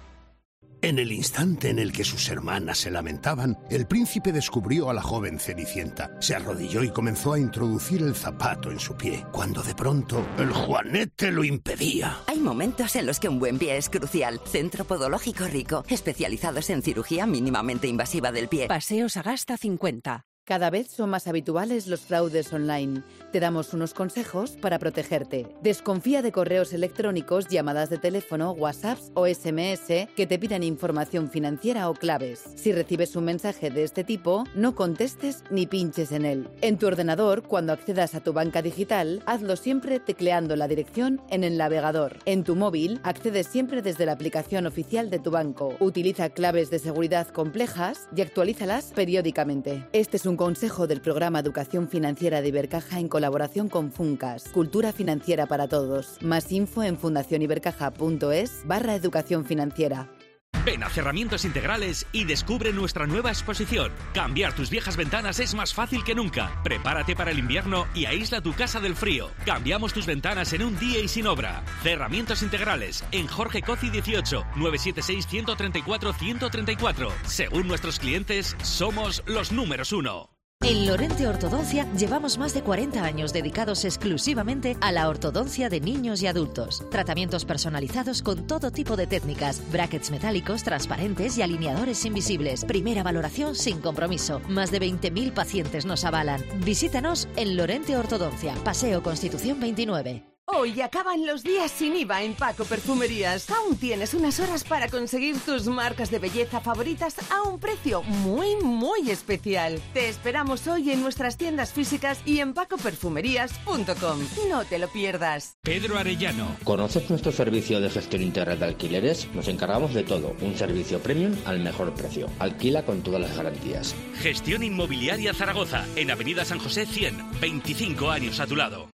En el instante en el que sus hermanas se lamentaban, el príncipe descubrió a la joven Cenicienta. Se arrodilló y comenzó a introducir el zapato en su pie, cuando de pronto el juanete lo impedía. Hay momentos en los que un buen pie es crucial. Centro Podológico Rico, especializados en cirugía mínimamente invasiva del pie. Paseo Sagasta 50. Cada vez son más habituales los fraudes online. Te damos unos consejos para protegerte. Desconfía de correos electrónicos, llamadas de teléfono, WhatsApps o SMS que te pidan información financiera o claves. Si recibes un mensaje de este tipo, no contestes ni pinches en él. En tu ordenador, cuando accedas a tu banca digital, hazlo siempre tecleando la dirección en el navegador. En tu móvil, accedes siempre desde la aplicación oficial de tu banco. Utiliza claves de seguridad complejas y actualízalas periódicamente. Este es un consejo del programa Educación Financiera de Ibercaja en colaboración con Funcas, Cultura Financiera para Todos. Más info en fundacionibercaja.es/educación financiera. Ven a Cerramientos Integrales y descubre nuestra nueva exposición. Cambiar tus viejas ventanas es más fácil que nunca. Prepárate para el invierno y aísla tu casa del frío. Cambiamos tus ventanas en un día y sin obra. Cerramientos Integrales, en Jorge Coci 18, 976-134-134. Según nuestros clientes, somos los números 1. En Lorente Ortodoncia llevamos más de 40 años dedicados exclusivamente a la ortodoncia de niños y adultos. Tratamientos personalizados con todo tipo de técnicas, brackets metálicos, transparentes y alineadores invisibles. Primera valoración sin compromiso. Más de 20.000 pacientes nos avalan. Visítanos en Lorente Ortodoncia, Paseo Constitución 29. Hoy acaban los días sin IVA en Paco Perfumerías. Aún tienes unas horas para conseguir tus marcas de belleza favoritas a un precio muy, muy especial. Te esperamos hoy en nuestras tiendas físicas y en pacoperfumerías.com. No te lo pierdas. Pedro Arellano. ¿Conoces nuestro servicio de gestión integral de alquileres? Nos encargamos de todo. Un servicio premium al mejor precio. Alquila con todas las garantías. Gestión Inmobiliaria Zaragoza, en Avenida San José 100. 25 años a tu lado.